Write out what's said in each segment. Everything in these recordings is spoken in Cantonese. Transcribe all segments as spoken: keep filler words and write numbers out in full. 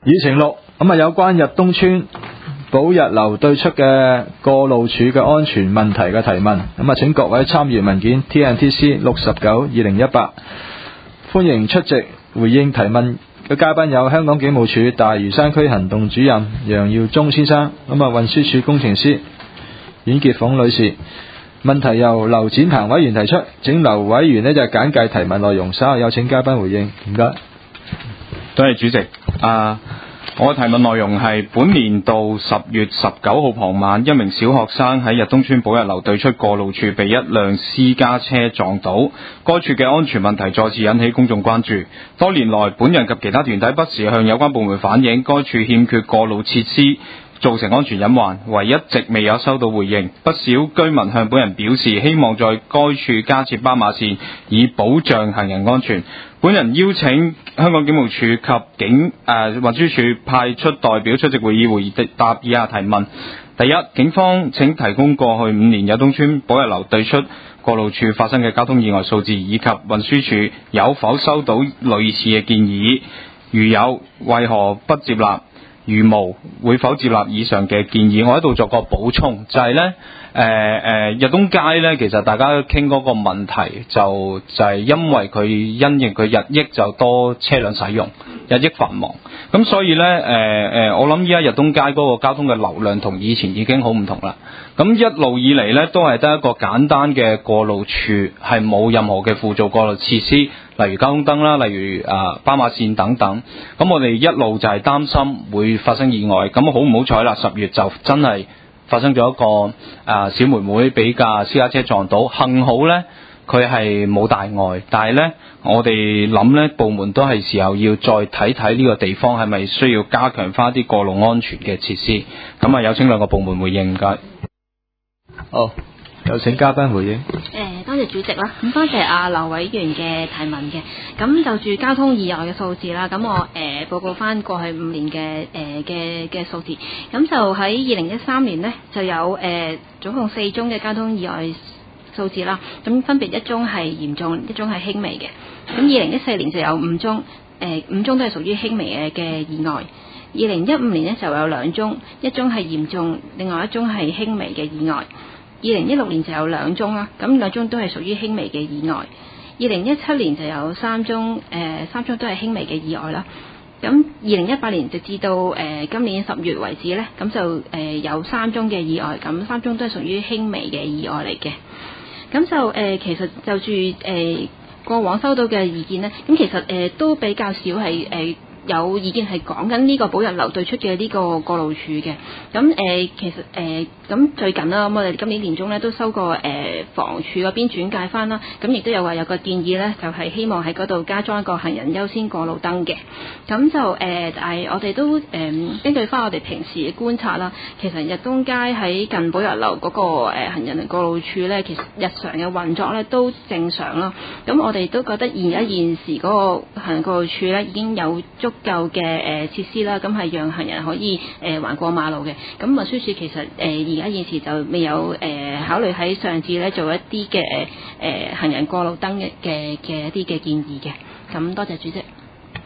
議程六，咁啊有關日東村寶日樓對出嘅過路處嘅安全問題嘅提問，咁啊請各位參閱文件 T N T C 六十九二零一八，歡迎出席回應提問嘅嘉賓有香港警務處大嶼山區行動主任楊耀忠先生，咁啊運輸署工程師阮潔鳳女士。問題由劉展鵬委員提出，請劉委員呢就簡介提問內容，稍後有請嘉賓回應。唔該。 多謝主席。啊，我嘅提問內容係本年度十月十九號傍晚，一名小學生喺日東村寶日樓對出過路處被一輛私家車撞倒，該處嘅安全問題再次引起公眾關注。多年來，本人及其他團體不時向有關部門反映，該處欠缺過路設施，造成安全隱患，唯一直未有收到回應。不少居民向本人表示，希望在該處加設斑馬線，以保障行人安全。本人邀請香港警務處及警誒運輸署派出代表出席會議，回答以下提問。第一，警方請提供過去五年日東村寶日樓對出過路處發生嘅交通意外數字，以及運輸署有否收到類似嘅建議，如有，為何不接納？如無，會否接納以上嘅建議？我喺度作個補充，就係、是、呢，誒、呃、誒日東街呢，其實大家傾嗰個問題就就係、是、因為佢因應佢日益就多車輛使用，日益繁忙，咁所以呢，誒、呃、誒我諗依家日東街嗰個交通嘅流量同以前已經好唔同啦。咁一路以嚟呢，都係得一個簡單嘅過路處，係冇任何嘅輔助過路設施。例如交通燈啦，例如啊斑馬線等等，咁我哋一路就係擔心會發生意外，咁好唔好彩啦？十月就真係發生咗一個啊小妹妹俾架私家車撞到，幸好呢，佢係冇大礙，但係呢，我哋諗呢部門都係時候要再睇睇呢個地方係咪需要加強翻啲過路安全嘅設施，咁啊有請兩個部門回應，唔該。 好，有請嘉賓回應。 誒，多謝主席啦，咁多謝阿劉委員嘅提問嘅。咁就住交通意外嘅數字啦，咁我誒、呃、報告翻過去五年嘅誒嘅嘅數字。咁就喺二零一三年呢，就有誒、呃、總共四宗嘅交通意外數字啦。咁分別一宗係嚴重，一宗係輕微嘅。咁二零一四年就有五宗，誒、呃、五宗都係屬於輕微嘅嘅意外。二零一五年呢，就有兩宗，一宗係嚴重，另外一宗係輕微嘅意外。二零一六年就有兩宗啦，咁兩宗都係屬於輕微嘅意外。二零一七年就有三宗，誒、呃、三宗都係輕微嘅意外啦。咁二零一八年直至到誒、呃、今年十月為止呢，咁就誒、呃、有三宗嘅意外，咁三宗都係屬於輕微嘅意外嚟嘅。咁就誒、呃、其實就住誒、呃、過往收到嘅意見呢，咁其實誒、呃、都比較少係誒。呃有意見係講緊呢個寶日樓對出嘅呢個過路處嘅，咁誒、呃、其實誒咁、呃、最近啦，咁我哋今年年中咧都收過誒、呃、房署嗰邊轉介翻啦，咁亦都有話有個建議咧，就係、是、希望喺嗰度加裝一個行人優先過路燈嘅，咁就誒、呃、但係我哋都誒、呃、根據翻我哋平時嘅觀察啦，其實日東街喺近寶日樓嗰個誒行人過路處咧，其實日常嘅運作咧都正常啦，咁我哋都覺得現而家現時嗰個行人過路處咧已經有足夠嘅誒設施啦，咁係讓行人可以誒橫過馬路嘅。咁運輸署其實誒而家現時就未有誒、呃、考慮喺上次咧做一啲嘅誒行人過路燈嘅嘅嘅一啲嘅建議嘅。咁多謝主席。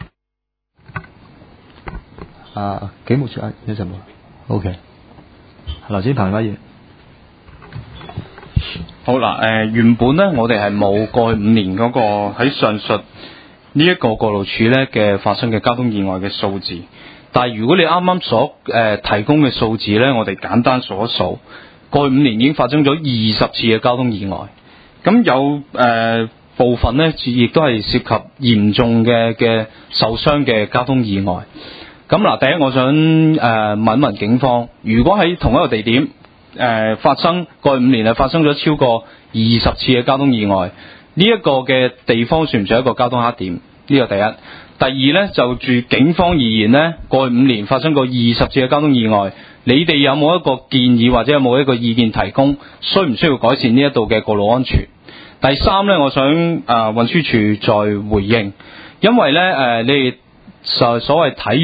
啊，警務處啊，有陣冇 ？O.K. 劉展鵬委員。 好啦，誒、呃、原本咧我哋係冇過去五年嗰個喺上述呢一個過路處咧嘅發生嘅交通意外嘅數字，但係如果你啱啱所誒、呃、提供嘅數字咧，我哋簡單數一數，過去五年已經發生咗二十次嘅交通意外，咁有誒、呃、部分咧亦都係涉及嚴重嘅嘅受傷嘅交通意外。咁嗱，第一我想誒、呃、問一問警方，如果喺同一個地點誒、呃、發生過去五年係發生咗超過二十次嘅交通意外，呢一個嘅地方算唔算一個交通黑點？呢個第一。第二呢，就住警方而言呢，過去五年發生過二十次嘅交通意外，你哋有冇一個建議或者有冇一個意見提供，需唔需要改善呢一度嘅過路安全？第三呢，我想誒、呃、運輸署再回應，因為呢，誒、呃、你哋所所謂睇完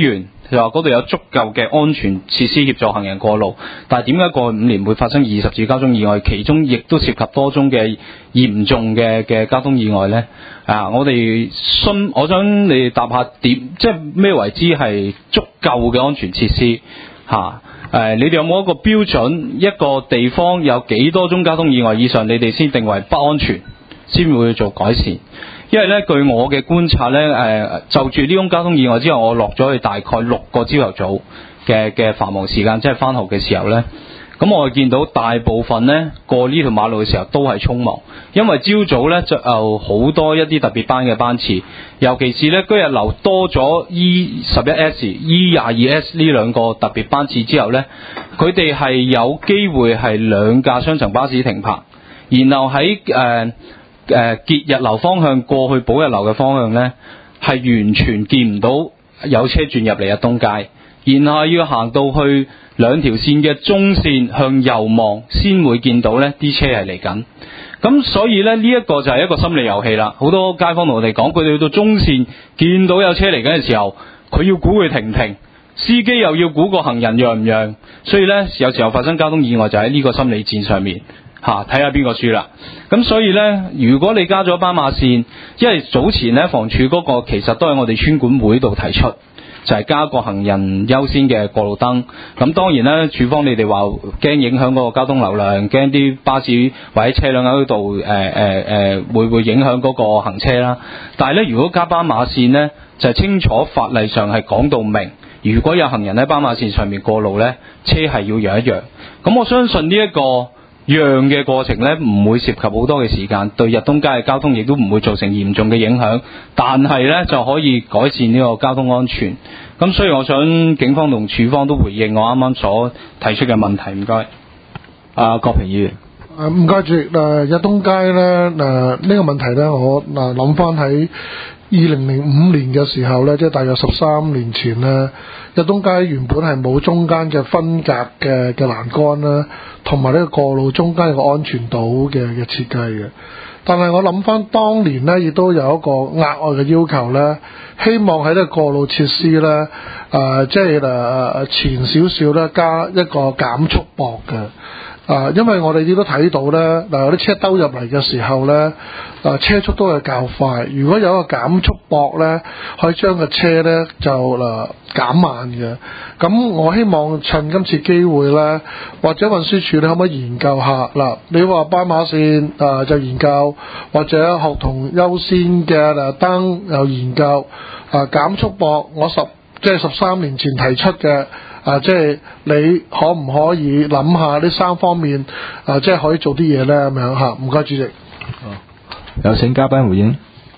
就話嗰度有足夠嘅安全設施協助行人過路，但係點解過去五年會發生二十次交通意外，其中亦都涉及多宗嘅嚴重嘅嘅交通意外呢？啊，我哋信，我想你哋答下點，即係咩為之係足夠嘅安全設施嚇？誒、啊，你哋有冇一個標準？一個地方有幾多宗交通意外以上，你哋先定為不安全，先會做改善？因為咧，據我嘅觀察咧，誒、呃、就住呢種交通意外之後，我落咗去大概六個朝頭早嘅嘅繁忙時間，即係返學嘅時候咧，咁我見到大部分咧過呢條馬路嘅時候都係匆忙，因為朝早咧就有好多一啲特別班嘅班次，尤其是咧居日樓多咗 E 十一 S、E 廿二 S 呢兩個特別班次之後咧，佢哋係有機會係兩架雙層巴士停泊，然後喺誒。呃誒、呃、傑日樓方向過去寶日樓嘅方向呢，係完全見唔到有車轉入嚟日東街，然後要行到去兩條線嘅中線向右望，先會見到呢啲車係嚟緊。咁所以呢，呢、這、一個就係一個心理遊戲啦。好多街坊同我哋講，佢哋去到中線見到有車嚟緊嘅時候，佢要估佢停唔停，司機又要估個行人讓唔讓，所以呢，有時候發生交通意外就喺呢個心理戰上面。嚇，睇下邊個輸啦。咁所以呢，如果你加咗斑馬線，因為早前呢，房署嗰個其實都喺我哋村管會度提出，就係、是、加個行人優先嘅過路燈。咁當然啦，署方你哋話驚影響嗰個交通流量，驚啲巴士或者車輛喺度誒誒誒會會影響嗰個行車啦。但係呢，如果加斑馬線呢，就係、是、清楚法例上係講到明，如果有行人喺斑馬線上面過路呢，車係要讓一讓。咁我相信呢、這、一個讓嘅過程呢，唔會涉及好多嘅時間，對日東街嘅交通亦都唔會造成嚴重嘅影響，但係呢，就可以改善呢個交通安全。咁所以我想警方同署方都回應我啱啱所提出嘅問題。唔該。 阿郭平議員。 誒唔該主席，誒日東街呢，誒、呃、呢、這個問題呢，我嗱諗翻喺二零零五年嘅時候呢，即係大約十三年前呢，日東街原本係冇中間嘅分隔嘅嘅欄杆啦，同埋呢個過路中間有個安全島嘅嘅設計嘅。但係我諗翻當年呢，亦都有一個額外嘅要求呢，希望喺呢個過路設施呢，誒、呃、即係誒前少少呢，加一個減速駁嘅。啊，因為我哋亦都睇到咧，嗱有啲車兜入嚟嘅時候咧，啊車速都係較快。如果有一個減速駁咧，可以將個車咧就嗱減慢嘅。咁我希望趁今次機會咧，或者運輸署你可唔可以研究下嗱？你話斑馬線啊就研究，或者學童優先嘅嗱燈又研究，啊減速駁我十即係十三年前提出嘅。啊，即係你可唔可以諗下呢三方面啊，即係可以做啲嘢咧咁樣嚇？唔該，主席。 哦，有請嘉賓回應。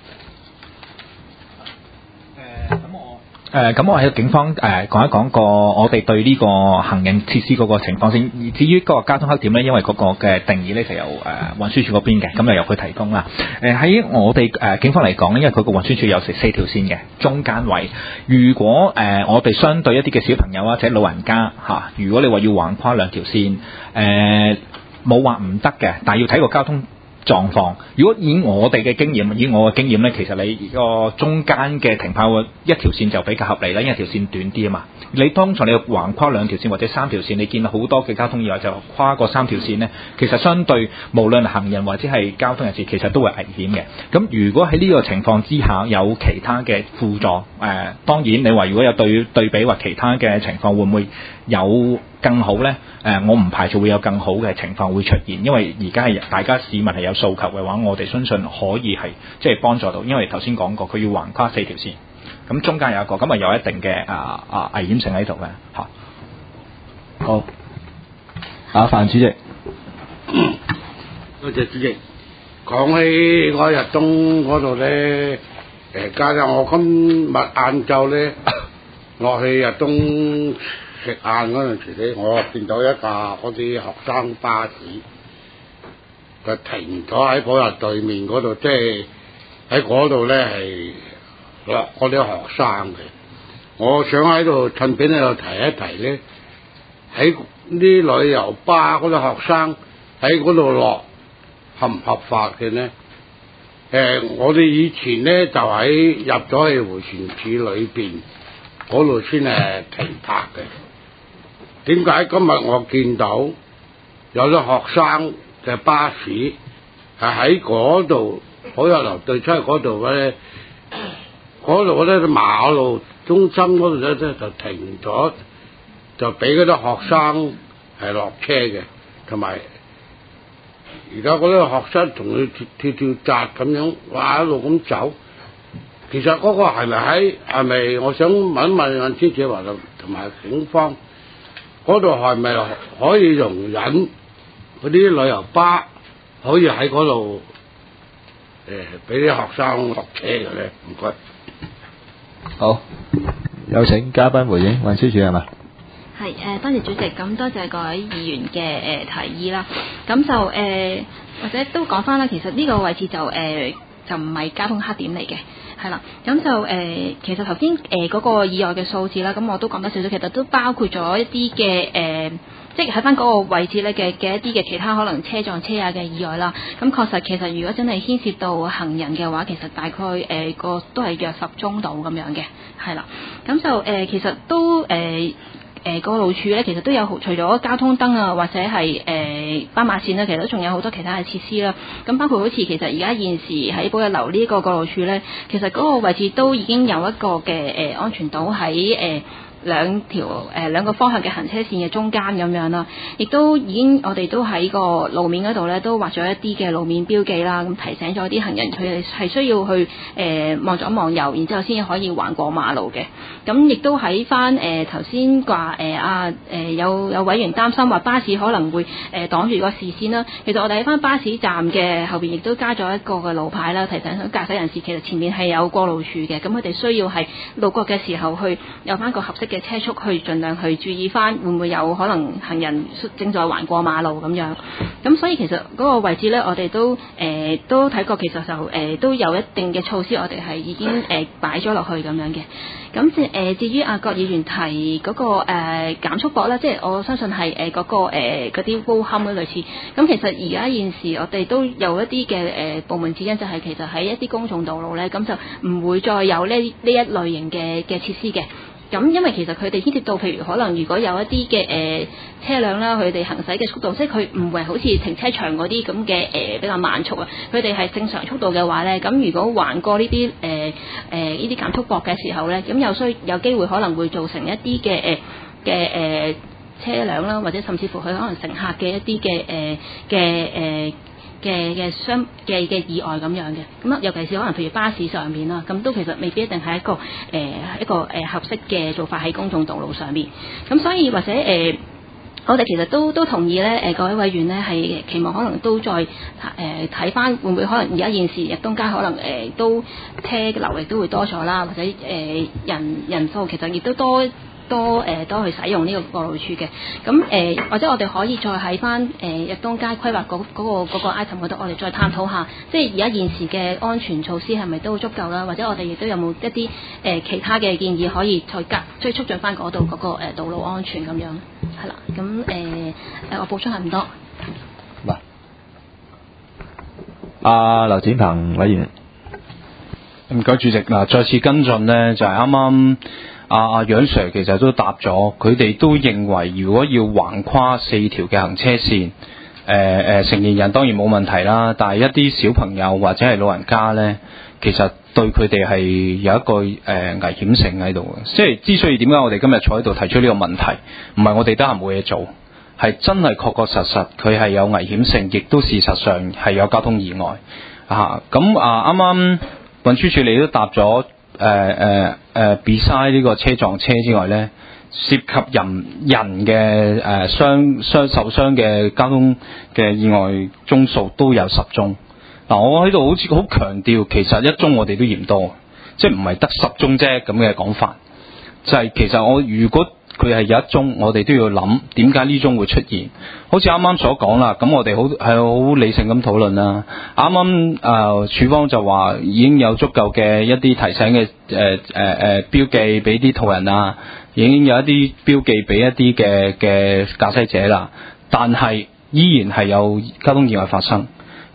誒咁、呃、我喺警方誒、呃、講一講個我哋對呢個行人設施嗰個情況先。至於嗰個交通黑點咧，因為嗰個嘅定義咧就由誒、呃、運輸署嗰邊嘅，咁就由佢提供啦。誒、呃、喺我哋誒、呃、警方嚟講咧，因為佢個運輸署有成四條線嘅中間位。如果誒、呃、我哋相對一啲嘅小朋友或者老人家嚇、啊，如果你話要橫跨兩條線，誒冇話唔得嘅，但係要睇個交通狀況。如果以我哋嘅經驗，以我嘅經驗呢，其實你個中間嘅停泊一條線就比較合理啦，因為條線短啲啊嘛。你當場你橫跨兩條線或者三條線，你見到好多嘅交通意外就跨過三條線呢，其實相對無論行人或者係交通人士，其實都會危險嘅。咁如果喺呢個情況之下有其他嘅輔助，誒、呃、當然你話如果有對對比或其他嘅情況，會唔會有更好呢？誒、呃，我唔排除會有更好嘅情況會出現，因為而家係大家市民係有訴求嘅話，我哋相信可以係即係幫助到，因為頭先講過佢要橫跨四條線，咁中間有一個，咁啊有一定嘅啊啊危險性喺度嘅嚇。 好，阿范主席， 多謝主席。講起我日東嗰度咧，誒加上我今日晏晝咧落去日東食晏嗰陣時咧，我見到一架嗰啲學生巴士，佢停咗喺嗰日對面嗰度，即係喺嗰度咧係落嗰啲學生嘅。我想喺度趁便喺度提一提咧，喺啲旅遊巴嗰啲學生喺嗰度落合唔合法嘅呢？誒、呃，我哋以前咧就喺入咗去回旋處裏邊嗰度先係停泊嘅。點解今日我見到有啲學生嘅巴士係喺嗰度寶逸樓對出嗰度咧？嗰度咧馬路中心嗰度咧就停咗，就俾嗰啲學生係落車嘅，同埋而家嗰啲學生同佢跳跳紮咁樣，哇一路咁走。其實嗰個係咪喺係咪？我想問一問阿朱子華同埋警方，嗰度係咪可以容忍嗰啲旅遊巴可以喺嗰度誒俾啲學生落車嘅咧？唔該。 好，有請嘉賓回應，運輸署係嘛？ 係誒，多謝主席，咁多謝各位議員嘅誒、呃、提議啦。咁就誒、呃、或者都講翻啦，其實呢個位置就誒、呃、就唔係交通黑點嚟嘅，係啦。咁就誒、呃、其實頭先誒嗰個意外嘅數字啦，咁我都講得少少，其實都包括咗一啲嘅誒，即係喺翻嗰個位置咧嘅嘅一啲嘅其他可能車撞車啊嘅意外啦。咁確實其實如果真係牽涉到行人嘅話，其實大概誒個、呃、都係約十宗度咁樣嘅，係啦。咁就誒、呃、其實都誒。呃誒個路處咧，其實都有除咗交通燈啊，或者係誒、呃、斑馬線啦，其實都仲有好多其他嘅設施啦。咁包括好似其實而家現時喺寶逸樓呢個過路處咧，其實嗰個位置都已經有一個嘅誒、呃、安全島喺誒。呃兩條誒、呃、兩個方向嘅行車線嘅中間咁樣啦，亦都已經我哋都喺個路面嗰度咧，都畫咗一啲嘅路面標記啦，咁提醒咗啲行人佢哋係需要去誒望左望右，然之後先可以橫過馬路嘅。咁亦都喺翻誒頭先話誒啊誒有有委員擔心話巴士可能會誒、呃、擋住個視線啦。其實我哋喺翻巴士站嘅後邊亦都加咗一個嘅路牌啦，提醒駕駛人士其實前面係有過路處嘅，咁佢哋需要係路過嘅時候去有翻個合適嘅車速去盡量去注意翻會唔會有可能行人正在橫過馬路咁樣，咁所以其實嗰個位置呢，我哋都誒、呃、都睇過，其實就誒、呃、都有一定嘅措施，我哋係已經誒擺咗落去咁樣嘅。咁至誒至於阿郭議員提嗰、嗰個誒、呃、減速駁咧，即係我相信係誒嗰個誒嗰啲 wall hum 類似。咁其實而家現時我哋都有一啲嘅誒部門指引，就係其實喺一啲公眾道路咧，咁就唔會再有呢呢一類型嘅嘅設施嘅。咁因為其實佢哋牽涉到，譬如可能如果有一啲嘅誒車輛啦，佢哋行駛嘅速度，即係佢唔係好似停車場嗰啲咁嘅誒比較慢速啊，佢哋係正常速度嘅話咧，咁如果橫過呢啲誒誒呢啲減速駁嘅時候咧，咁有需有機會可能會造成一啲嘅誒嘅誒車輛啦，或者甚至乎佢可能乘客嘅一啲嘅誒嘅誒嘅嘅傷嘅嘅意外咁樣嘅，咁啊尤其是可能譬如巴士上面啦，咁都其實未必一定係一個誒、呃、一個誒、呃、合適嘅做法喺公眾道路上面，咁所以或者誒、呃、我哋其實都都同意咧，誒、呃、各位委員咧係期望可能都再誒睇翻會唔會可能而家現時日東街可能誒、呃、都車嘅流力都會多咗啦，或者誒、呃、人人數其實亦都多。多誒、呃、多去使用呢個過路處嘅，咁誒、呃、或者我哋可以再喺翻誒日東街規劃嗰嗰個嗰個 item 嗰度，我哋再探討下，即係而家現時嘅安全措施係咪都足夠啦？或者我哋亦都有冇一啲誒、呃、其他嘅建議可以再加，即係促進翻嗰度嗰個、呃、道路安全咁樣，係啦，咁誒誒我補充係唔多。 嗱，阿劉展鵬委員， 唔該主席，嗱再次跟進呢，就係啱啱。阿阿楊 Sir 其實都答咗，佢哋都認為如果要橫跨四條嘅行車線，誒、呃、誒成年人當然冇問題啦，但係一啲小朋友或者係老人家咧，其實對佢哋係有一個誒、呃、危險性喺度嘅。即係之所以點解我哋今日坐喺度提出呢個問題，唔係我哋得閒冇嘢做，係真係確確實實佢係有危險性，亦都事實上係有交通意外啊。咁啊啱啱運輸署你都答咗。誒誒誒 beside 呢個車撞車之外咧，涉及人人嘅誒傷傷受傷嘅交通嘅意外宗數都有十宗。嗱、啊，我喺度好似好強調，其實一宗我哋都嫌多，即係唔係得十宗啫咁嘅講法。就係、是、其實我如果佢係有一宗，我哋都要諗點解呢宗會出現。好似啱啱所講啦，咁我哋好係好理性咁討論啦。啱啱誒署方就話已經有足夠嘅一啲提醒嘅誒誒誒標記俾啲途人啊，已經有一啲標記俾一啲嘅嘅駕駛者啦。但係依然係有交通意外發生。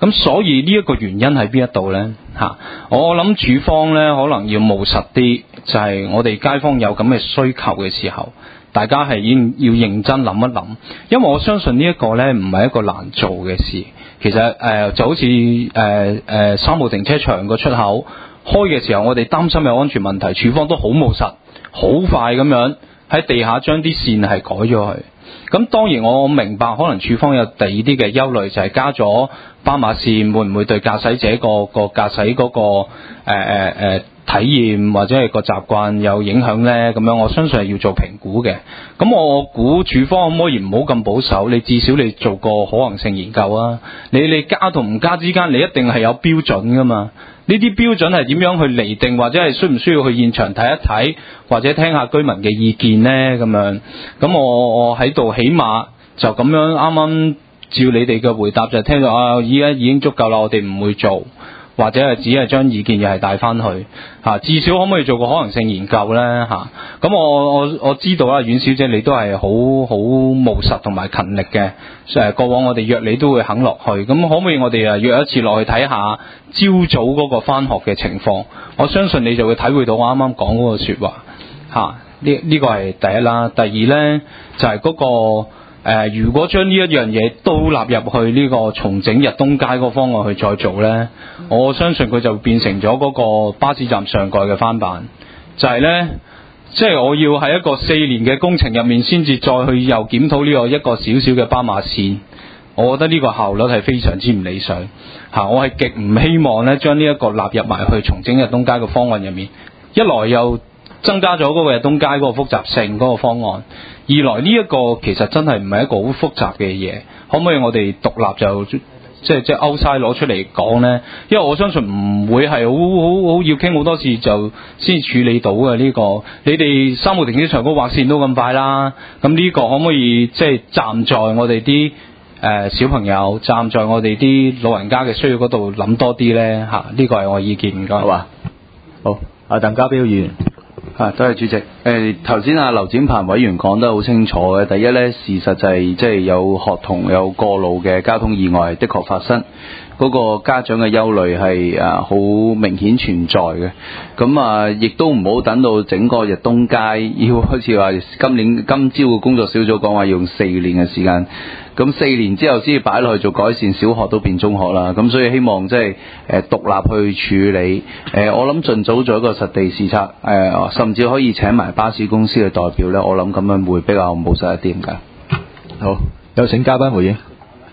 咁所以呢一個原因喺邊一度呢？嚇，我諗署方呢可能要務實啲，就係、是、我哋街坊有咁嘅需求嘅時候，大家係應要認真諗一諗，因為我相信呢一個呢唔係一個難做嘅事。其實誒、呃、就好似誒誒三號停車場個出口開嘅時候，我哋擔心有安全問題，署方都好務實，好快咁樣喺地下將啲線係改咗佢。咁當然我明白可能署方有第二啲嘅憂慮，就係、是、加咗斑馬線會唔會對駕駛者個個駕駛嗰個誒誒誒體驗或者係個習慣有影響呢？咁樣我相信係要做評估嘅。咁我估署方可唔可以唔好咁保守？你至少你做個可行性研究啊！你你加同唔加之間，你一定係有標準噶嘛？呢啲標準係點樣去釐定，或者係需唔需要去現場睇一睇，或者聽下居民嘅意見呢？咁樣，咁我我喺度起碼就咁樣啱啱照你哋嘅回答就聽到啊，依家已經足夠啦，我哋唔會做，或者係只係將意見又係帶翻去嚇、啊，至少可唔可以做個可能性研究呢？嚇、啊？咁我我我知道啦，阮小姐你都係好好務實同埋勤力嘅，誒過往我哋約你都會肯落去，咁可唔可以我哋啊約一次落去睇下朝早嗰個返學嘅情況？我相信你就會體會到我啱啱講嗰個説話嚇。呢、啊、呢、呢個係第一啦，第二呢，就係、是、嗰、嗰個。誒、呃，如果將呢一樣嘢都納入去呢個重整日東街嗰個方案去再做呢，我相信佢就變成咗嗰個巴士站上蓋嘅翻版，就係、是、呢，即係我要喺一個四年嘅工程入面先至再去又檢討呢個一個小小嘅斑馬線，我覺得呢個效率係非常之唔理想嚇、啊，我係極唔希望呢將呢一個納入埋去重整日東街嘅方案入面，一來又增加咗嗰個日東街嗰個複雜性嗰個方案。二來呢一個其實真係唔係一個好複雜嘅嘢，可唔可以我哋獨立就即係即係 outside 攞出嚟講呢？因為我相信唔會係好好好要傾好多次就先處理到嘅呢、這個。你哋三號停車場嗰劃線都咁快啦，咁呢個可唔可以即係站在我哋啲誒小朋友，站在我哋啲老人家嘅需要嗰度諗多啲呢？嚇、啊？呢、這個係我意見，唔該。 好啊，好，阿鄧家彪議員。 啊，多謝主席。誒頭先阿劉展鵬委員講得好清楚嘅，第一呢，事實就係即係有學童有過路嘅交通意外，的確發生。嗰、那個家長嘅憂慮係啊好明顯存在嘅。咁啊，亦都唔好等到整個日東街要好似話今年今朝嘅工作小組講話要用四年嘅時間。咁四年之後先至擺落去做改善，小學都變中學啦。咁所以希望即係誒獨立去處理。誒、呃、我諗盡早做一個實地視察，誒、呃、甚至可以請埋巴士公司嘅代表咧。我諗咁樣會比較務實一啲㗎。 好，有請嘉賓回應。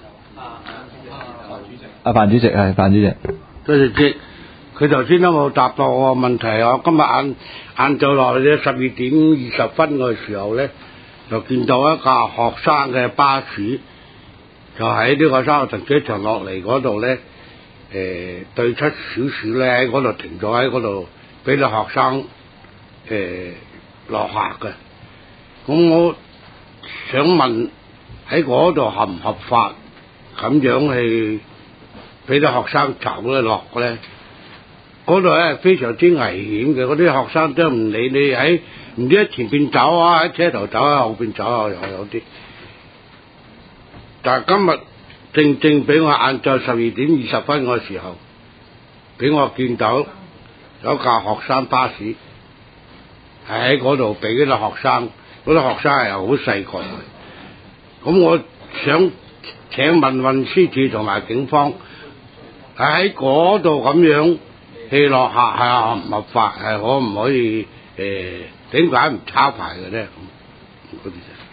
阿范主席係范主席。 多謝主席，佢頭先都冇答到我個問題。我今日晏晏晝落去咧，十二點二十分嘅時候咧，就見到一架學生嘅巴士，就喺呢個三號停車場落嚟嗰度咧，誒、呃、對出少少咧喺嗰度停咗喺嗰度，俾啲學生誒落、呃、客嘅。咁我想問喺嗰度合唔合法咁樣去俾啲學生走咧落咧？嗰度咧非常之危險嘅，嗰啲學生都唔理你喺唔知喺前邊走啊，喺車頭走啊，後邊走啊，又有啲。但係今日正正俾我晏晝十二點二十分嘅時候，俾我見到有一架學生巴士係喺嗰度俾嗰啲學生，嗰啲學生係好細個嘅。咁我想請問運輸署同埋警方喺嗰度咁樣去落客係合唔合法？係可唔可以誒？點解唔抄牌嘅咧？咁嗰啲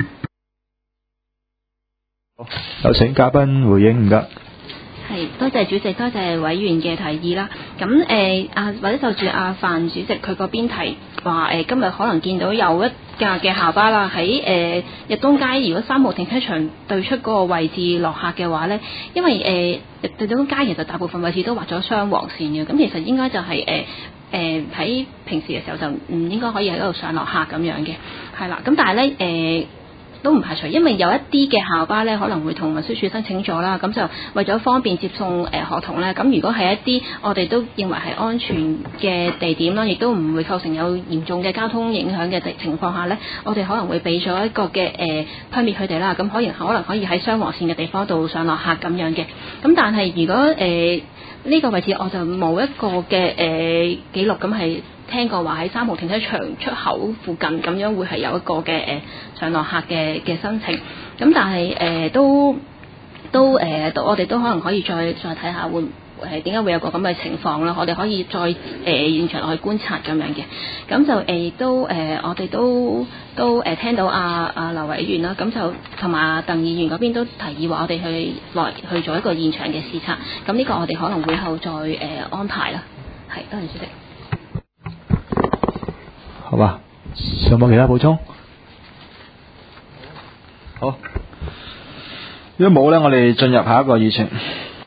就有請嘉賓回應，唔該。 係，多謝主席，多謝委員嘅提議啦。咁誒啊，或者就住阿范主席佢嗰邊提話誒、呃，今日可能見到有一架嘅校巴啦，喺誒、呃、日東街，如果三號停車場對出嗰個位置落客嘅話咧，因為誒日東街其實大部分位置都畫咗雙黃線嘅，咁其實應該就係誒誒喺平時嘅時候就唔應該可以喺嗰度上落客咁樣嘅，係啦。咁但係咧誒。 都唔排除，因為有一啲嘅校巴咧可能會同運輸署申請咗啦，咁就為咗方便接送誒學童咧，咁如果係一啲我哋都認為係安全嘅地點啦，亦都唔會構成有嚴重嘅交通影響嘅情況下咧，我哋可能會俾咗一個嘅誒 permit 佢哋啦，咁可以可能可以喺雙黃線嘅地方度上落客咁樣嘅，咁但係如果誒呢、呃這個位置我就冇一個嘅誒記錄，咁係聽過話喺三號停車場出口附近咁樣會係有一個嘅誒、呃、上落客嘅嘅申請，咁但係誒、呃、都都誒、呃、我哋都可能可以再再睇下會誒點解會有個咁嘅情況啦，我哋可以再誒、呃、現場落去觀察咁樣嘅，咁就誒亦、呃、都誒、呃、我哋都都誒、呃、聽到阿阿劉委員啦，咁就同埋阿鄧議員嗰邊都提議話我哋去來去做一個現場嘅視察，咁呢個我哋可能會後再誒、呃、安排啦，係多謝主席。 好吧，有冇其他補充？好，如果冇咧，我哋進入下一個議程。